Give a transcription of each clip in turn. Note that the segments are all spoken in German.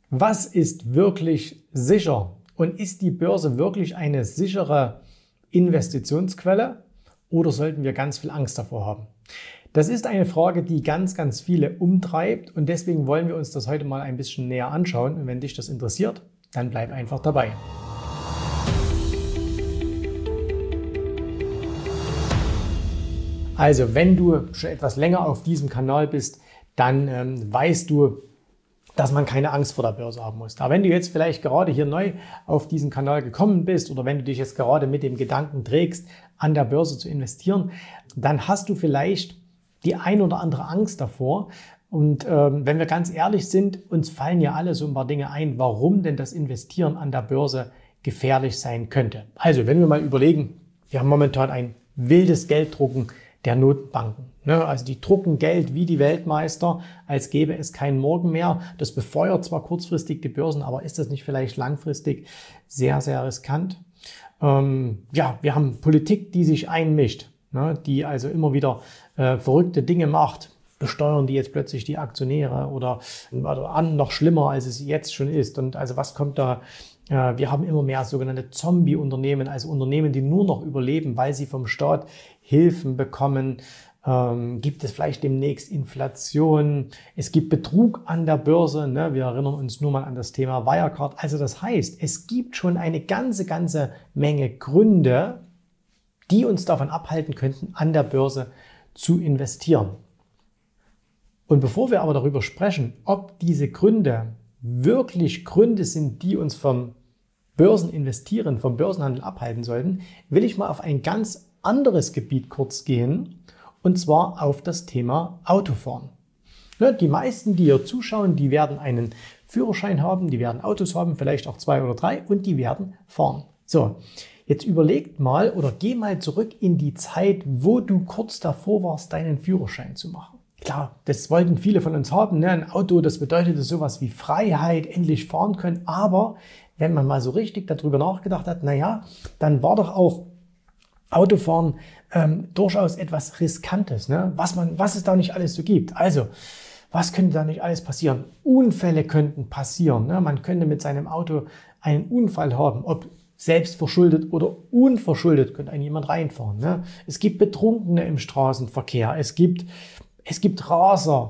Was ist wirklich sicher? Und ist die Börse wirklich eine sichere Investitionsquelle oder sollten wir ganz viel Angst davor haben? Das ist eine Frage, die ganz viele umtreibt und deswegen wollen wir uns das heute mal ein bisschen näher anschauen. Und wenn dich das interessiert, dann bleib einfach dabei. Also, wenn du schon etwas länger auf diesem Kanal bist, dann weißt du, dass man keine Angst vor der Börse haben muss. Aber wenn du jetzt vielleicht gerade hier neu auf diesen Kanal gekommen bist oder wenn du dich jetzt gerade mit dem Gedanken trägst, an der Börse zu investieren, dann hast du vielleicht die ein oder andere Angst davor. Und wenn wir ganz ehrlich sind, uns fallen ja alle so ein paar Dinge ein, warum denn das Investieren an der Börse gefährlich sein könnte. Also, wenn wir mal überlegen, wir haben momentan ein wildes Gelddrucken der Notenbanken. Also die drucken Geld wie die Weltmeister, als gäbe es keinen Morgen mehr. Das befeuert zwar kurzfristig die Börsen, aber ist das nicht vielleicht langfristig sehr riskant? Ja, wir haben Politik, die sich einmischt, die also immer wieder verrückte Dinge macht. Besteuern die jetzt plötzlich die Aktionäre oder noch schlimmer, als es jetzt schon ist. Und also was kommt da? Wir haben immer mehr sogenannte Zombie-Unternehmen, also Unternehmen, die nur noch überleben, weil sie vom Staat Hilfen bekommen. Gibt es vielleicht demnächst Inflation? Es gibt Betrug an der Börse. Wir erinnern uns nur mal an das Thema Wirecard. Also das heißt, es gibt schon eine ganze Menge Gründe, die uns davon abhalten könnten, an der Börse zu investieren. Und bevor wir aber darüber sprechen, ob diese Gründe wirklich Gründe sind, die uns vom Börseninvestieren, vom Börsenhandel abhalten sollten, will ich mal auf ein ganz anderes Gebiet kurz gehen, und zwar auf das Thema Autofahren. Die meisten, die hier zuschauen, die werden einen Führerschein haben, die werden Autos haben, vielleicht auch 2 oder 3 und die werden fahren. So, jetzt überlegt mal oder geh mal zurück in die Zeit, wo du kurz davor warst, deinen Führerschein zu machen. Klar, das wollten viele von uns haben. Ein Auto, das bedeutete sowas wie Freiheit, endlich fahren können. Aber wenn man mal so richtig darüber nachgedacht hat, dann war doch auch Autofahren durchaus etwas Riskantes. Was es da nicht alles so gibt. Also, was könnte da nicht alles passieren? Unfälle könnten passieren. Man könnte mit seinem Auto einen Unfall haben, ob selbst verschuldet oder unverschuldet, könnte einen jemand reinfahren. Es gibt Betrunkene im Straßenverkehr. Es gibt Raser,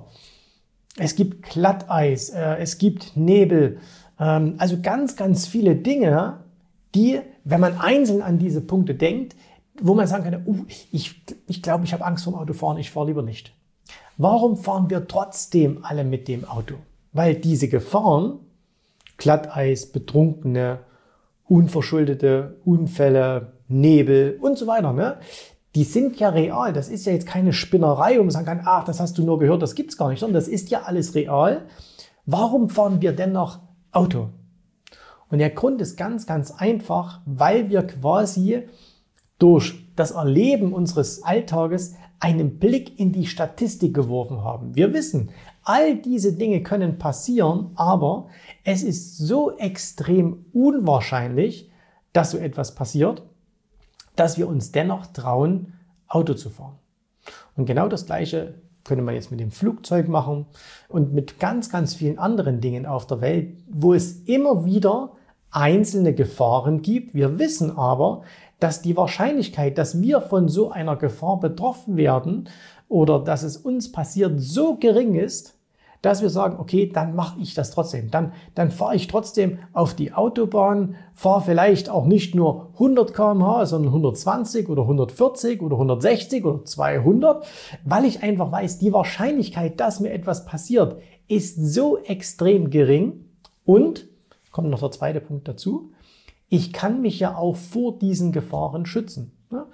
es gibt Glatteis, es gibt Nebel, also ganz viele Dinge, die, wenn man einzeln an diese Punkte denkt, wo man sagen kann, ich glaube, ich habe Angst vorm Autofahren, ich fahre lieber nicht. Warum fahren wir trotzdem alle mit dem Auto? Weil diese Gefahren, Glatteis, Betrunkene, unverschuldete Unfälle, Nebel und so weiter, die sind ja real. Das ist ja jetzt keine Spinnerei, wo man sagen kann, das hast du nur gehört, das gibt's gar nicht, sondern das ist ja alles real. Warum fahren wir denn noch Auto? Und der Grund ist ganz einfach, weil wir quasi durch das Erleben unseres Alltages einen Blick in die Statistik geworfen haben. Wir wissen, all diese Dinge können passieren, aber es ist so extrem unwahrscheinlich, dass so etwas passiert, dass wir uns dennoch trauen, Auto zu fahren. Und genau das Gleiche könnte man jetzt mit dem Flugzeug machen und mit ganz vielen anderen Dingen auf der Welt, wo es immer wieder einzelne Gefahren gibt. Wir wissen aber, dass die Wahrscheinlichkeit, dass wir von so einer Gefahr betroffen werden oder dass es uns passiert, so gering ist, dass wir sagen, okay, dann mache ich das trotzdem. Dann fahre ich trotzdem auf die Autobahn, fahre vielleicht auch nicht nur 100 km/h, sondern 120 oder 140 oder 160 oder 200, weil ich einfach weiß, die Wahrscheinlichkeit, dass mir etwas passiert, ist so extrem gering. Und, kommt noch der zweite Punkt dazu, ich kann mich ja auch vor diesen Gefahren schützen.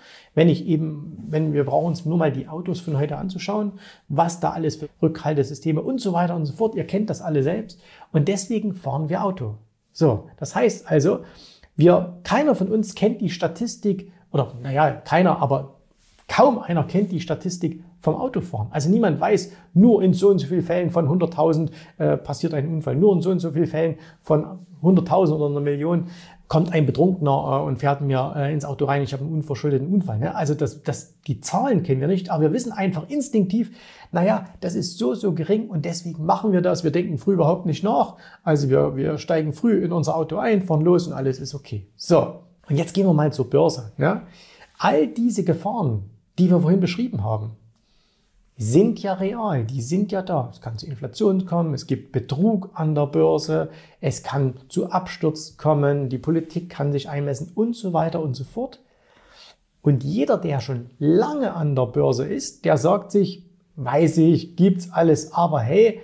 Wir brauchen uns nur mal die Autos von heute anzuschauen, was da alles für Rückhaltesysteme und so weiter und so fort. Ihr kennt das alle selbst und deswegen fahren wir Auto. So, das heißt also, keiner von uns kennt die Statistik oder keiner, aber Kaum einer kennt die Statistik vom Autofahren. Also niemand weiß, nur in so und so vielen Fällen von 100.000 passiert ein Unfall. Nur in so und so vielen Fällen von 100.000 oder einer Million kommt ein Betrunkener und fährt mir ins Auto rein, ich habe einen unverschuldeten Unfall. Ne? Also die Zahlen kennen wir nicht, aber wir wissen einfach instinktiv, naja, das ist so gering und deswegen machen wir das. Wir denken früh überhaupt nicht nach. Also wir steigen früh in unser Auto ein, fahren los und alles ist okay. So, und jetzt gehen wir mal zur Börse. Ne? All diese Gefahren, die wir vorhin beschrieben haben, sind ja real, die sind ja da. Es kann zu Inflation kommen, es gibt Betrug an der Börse, es kann zu Absturz kommen, die Politik kann sich einmessen und so weiter und so fort. Und jeder, der schon lange an der Börse ist, der sagt sich, weiß ich, gibt's alles, aber hey,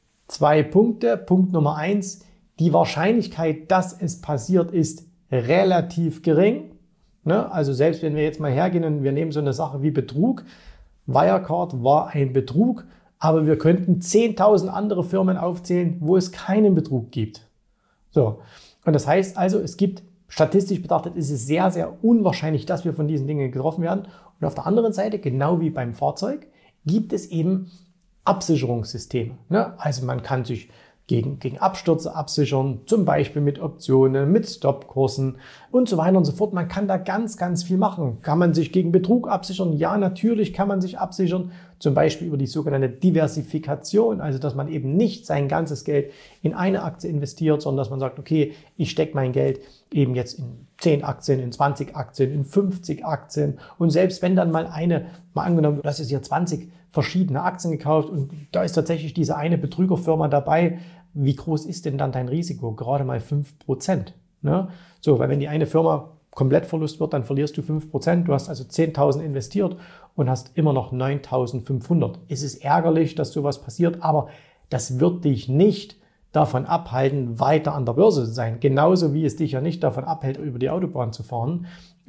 2 Punkte. Punkt Nummer 1, die Wahrscheinlichkeit, dass es passiert, ist relativ gering. Ne? Also selbst wenn wir jetzt mal hergehen und wir nehmen so eine Sache wie Betrug, Wirecard war ein Betrug, aber wir könnten 10.000 andere Firmen aufzählen, wo es keinen Betrug gibt. So. Und das heißt also, es gibt, statistisch betrachtet, ist es sehr, sehr unwahrscheinlich, dass wir von diesen Dingen getroffen werden. Und auf der anderen Seite, genau wie beim Fahrzeug, gibt es eben Absicherungssysteme. Ne? Also man kann sich gegen Abstürze absichern, zum Beispiel mit Optionen, mit Stopkursen und so weiter und so fort. Man kann da ganz, ganz viel machen. Kann man sich gegen Betrug absichern? Ja, natürlich kann man sich absichern, zum Beispiel über die sogenannte Diversifikation, also dass man eben nicht sein ganzes Geld in eine Aktie investiert, sondern dass man sagt, okay, ich stecke mein Geld eben jetzt in 10 Aktien, in 20 Aktien, in 50 Aktien und selbst wenn dann mal angenommen, du hast jetzt hier 20 verschiedene Aktien gekauft und da ist tatsächlich diese eine Betrügerfirma dabei, wie groß ist denn dann dein Risiko? Gerade mal 5%. Ne? So, weil wenn die eine Firma komplett Verlust wird, dann verlierst du 5%. Du hast also 10.000 investiert und hast immer noch 9.500. Es ist ärgerlich, dass sowas passiert, aber das wird dich nicht davon abhalten, weiter an der Börse zu sein. Genauso wie es dich ja nicht davon abhält, über die Autobahn zu fahren,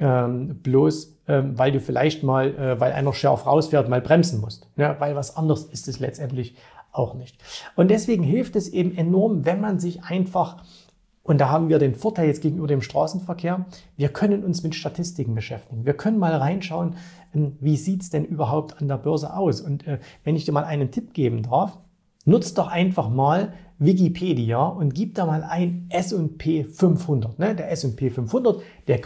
weil du vielleicht mal, weil einer scharf rausfährt, mal bremsen musst. Ja, weil was anderes ist es letztendlich auch nicht. Und deswegen hilft es eben enorm, wenn man sich einfach, und da haben wir den Vorteil jetzt gegenüber dem Straßenverkehr, wir können uns mit Statistiken beschäftigen. Wir können mal reinschauen, wie sieht es denn überhaupt an der Börse aus? Und wenn ich dir mal einen Tipp geben darf, nutzt doch einfach mal Wikipedia und gib da mal ein S&P 500. Ne? Der S&P 500, der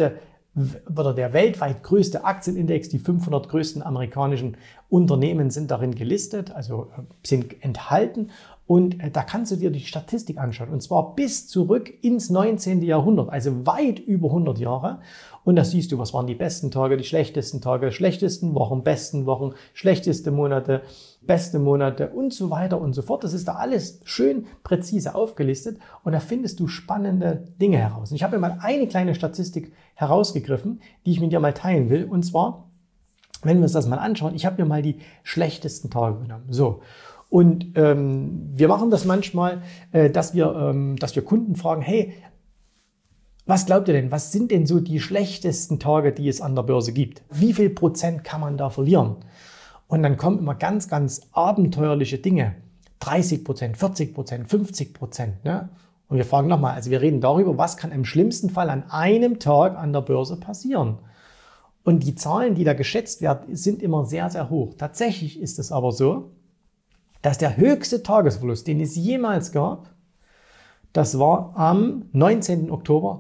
weltweit größte Aktienindex, die 500 größten amerikanischen Unternehmen sind darin gelistet, also sind enthalten. Und da kannst du dir die Statistik anschauen, und zwar bis zurück ins 19. Jahrhundert, also weit über 100 Jahre. Und da siehst du, was waren die besten Tage, schlechtesten Wochen, besten Wochen, schlechteste Monate, beste Monate und so weiter und so fort. Das ist da alles schön präzise aufgelistet und da findest du spannende Dinge heraus. Und ich habe mir mal eine kleine Statistik herausgegriffen, die ich mit dir mal teilen will. Und zwar, wenn wir uns das mal anschauen, ich habe mir mal die schlechtesten Tage genommen. So. Und wir machen das manchmal, dass wir Kunden fragen, hey, was glaubt ihr denn, was sind denn so die schlechtesten Tage, die es an der Börse gibt? Wie viel Prozent kann man da verlieren? Und dann kommen immer ganz, ganz abenteuerliche Dinge. 30%, 40%, 50%. Ne? Und wir fragen nochmal, also wir reden darüber, was kann im schlimmsten Fall an einem Tag an der Börse passieren? Und die Zahlen, die da geschätzt werden, sind immer sehr, sehr hoch. Tatsächlich ist es aber so, dass der höchste Tagesverlust, den es jemals gab, das war am 19. Oktober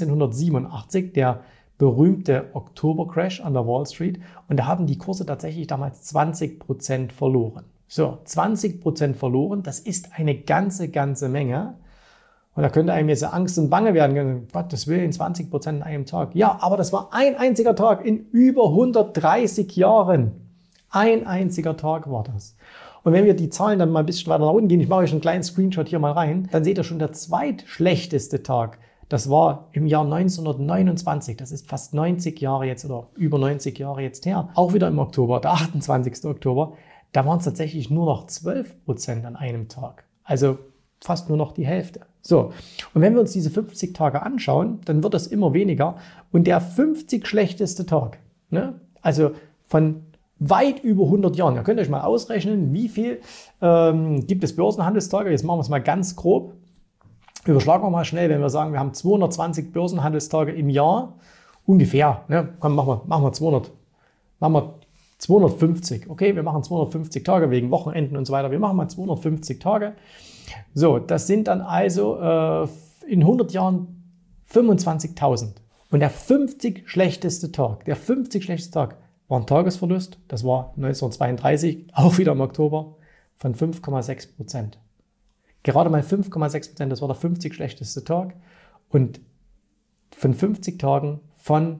1987, der berühmte Oktobercrash an der Wall Street. Und da haben die Kurse tatsächlich damals 20% verloren. So, 20% verloren, das ist eine ganze Menge. Und da könnte einem jetzt Angst und Bange werden. Gottes Willen, 20% an einem Tag. Ja, aber das war ein einziger Tag in über 130 Jahren. Ein einziger Tag war das. Und wenn wir die Zahlen dann mal ein bisschen weiter nach unten gehen, ich mache euch einen kleinen Screenshot hier mal rein, dann seht ihr schon der zweitschlechteste Tag. Das war im Jahr 1929, das ist fast 90 Jahre jetzt oder über 90 Jahre jetzt her. Auch wieder im Oktober, der 28. Oktober, da waren es tatsächlich nur noch 12% an einem Tag. Also fast nur noch die Hälfte. So, und wenn wir uns diese 50 Tage anschauen, dann wird das immer weniger. Und der 50 schlechteste Tag, ne? Also von weit über 100 Jahren. Ihr könnt euch mal ausrechnen, wie viel gibt es Börsenhandelstage. Jetzt machen wir es mal ganz grob. Überschlagen wir mal schnell, wenn wir sagen, wir haben 220 Börsenhandelstage im Jahr. Ungefähr. Ne? Komm, machen wir 200. machen wir 250. Okay, wir machen 250 Tage wegen Wochenenden und so weiter. Wir machen mal 250 Tage. So, das sind dann also in 100 Jahren 25.000. Und der 50 schlechteste Tag war ein Tagesverlust. Das war 1932, auch wieder im Oktober, von 5,6%. Gerade mal 5,6%, das war der 50 schlechteste Tag. Und von 50 Tagen von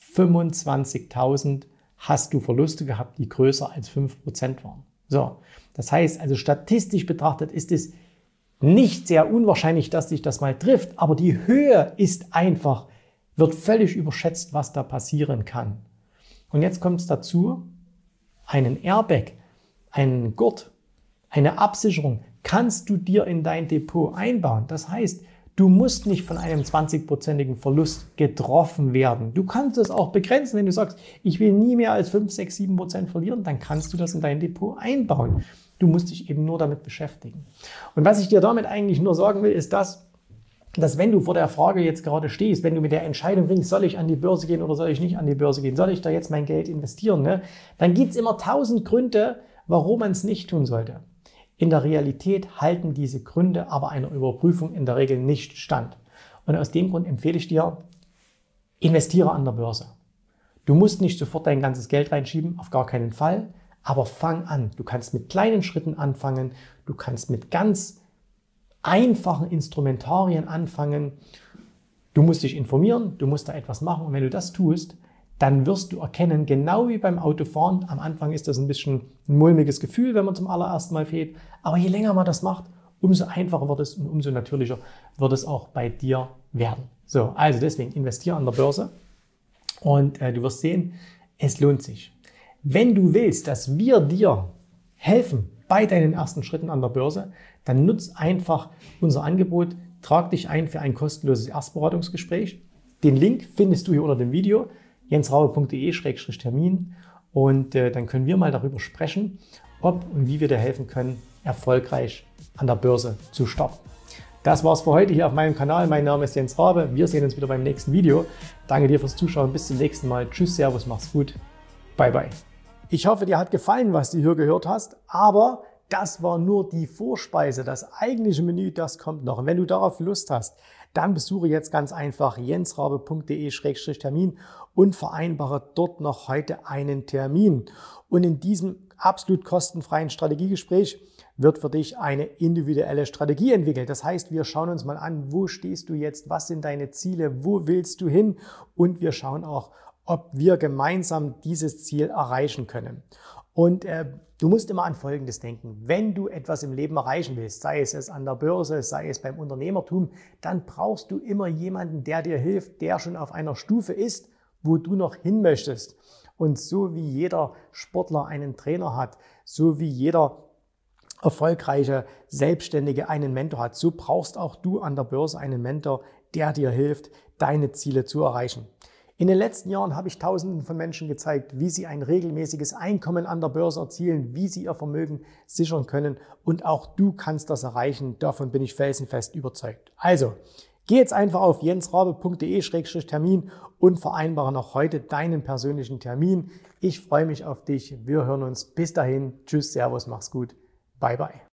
25.000 hast du Verluste gehabt, die größer als 5% waren. So, das heißt, also statistisch betrachtet ist es nicht sehr unwahrscheinlich, dass dich das mal trifft, aber die Höhe ist einfach, wird völlig überschätzt, was da passieren kann. Und jetzt kommt es dazu, einen Airbag, einen Gurt, eine Absicherung kannst du dir in dein Depot einbauen. Das heißt, du musst nicht von einem 20%igen Verlust getroffen werden. Du kannst es auch begrenzen, wenn du sagst, ich will nie mehr als 5, 6, 7% verlieren, dann kannst du das in dein Depot einbauen. Du musst dich eben nur damit beschäftigen. Und was ich dir damit eigentlich nur sagen will, ist dass wenn du vor der Frage jetzt gerade stehst, wenn du mit der Entscheidung ringst, soll ich an die Börse gehen oder soll ich nicht an die Börse gehen, soll ich da jetzt mein Geld investieren, ne? Dann gibt es immer 1000 Gründe, warum man es nicht tun sollte. In der Realität halten diese Gründe aber einer Überprüfung in der Regel nicht stand. Und aus dem Grund empfehle ich dir, investiere an der Börse. Du musst nicht sofort dein ganzes Geld reinschieben, auf gar keinen Fall, aber fang an. Du kannst mit kleinen Schritten anfangen, du kannst mit ganz einfachen Instrumentarien anfangen. Du musst dich informieren, du musst da etwas machen und wenn du das tust, dann wirst du erkennen, genau wie beim Autofahren, am Anfang ist das ein bisschen ein mulmiges Gefühl, wenn man zum allerersten Mal fährt, aber je länger man das macht, umso einfacher wird es und umso natürlicher wird es auch bei dir werden. So, also deswegen investiere an der Börse und du wirst sehen, es lohnt sich. Wenn du willst, dass wir dir helfen bei deinen ersten Schritten an der Börse, dann nutz einfach unser Angebot, trag dich ein für ein kostenloses Erstberatungsgespräch. Den Link findest du hier unter dem Video, jensrabe.de/termin und dann können wir mal darüber sprechen, ob und wie wir dir helfen können, erfolgreich an der Börse zu starten. Das war's für heute hier auf meinem Kanal. Mein Name ist Jens Rabe. Wir sehen uns wieder beim nächsten Video. Danke dir fürs Zuschauen. Bis zum nächsten Mal. Tschüss, Servus, mach's gut. Bye, bye. Ich hoffe, dir hat gefallen, was du hier gehört hast, aber das war nur die Vorspeise. Das eigentliche Menü, das kommt noch. Und wenn du darauf Lust hast, dann besuche jetzt ganz einfach jensrabe.de/termin und vereinbare dort noch heute einen Termin. Und in diesem absolut kostenfreien Strategiegespräch wird für dich eine individuelle Strategie entwickelt. Das heißt, wir schauen uns mal an, wo stehst du jetzt, was sind deine Ziele, wo willst du hin und wir schauen auch, ob wir gemeinsam dieses Ziel erreichen können. Und du musst immer an Folgendes denken. Wenn du etwas im Leben erreichen willst, sei es an der Börse, sei es beim Unternehmertum, dann brauchst du immer jemanden, der dir hilft, der schon auf einer Stufe ist, wo du noch hin möchtest. Und so wie jeder Sportler einen Trainer hat, so wie jeder erfolgreiche Selbstständige einen Mentor hat, so brauchst auch du an der Börse einen Mentor, der dir hilft, deine Ziele zu erreichen. In den letzten Jahren habe ich Tausenden von Menschen gezeigt, wie sie ein regelmäßiges Einkommen an der Börse erzielen, wie sie ihr Vermögen sichern können und auch du kannst das erreichen. Davon bin ich felsenfest überzeugt. Also, geh jetzt einfach auf jensrabe.de/termin und vereinbare noch heute deinen persönlichen Termin. Ich freue mich auf dich. Wir hören uns. Bis dahin. Tschüss, Servus, mach's gut. Bye, bye.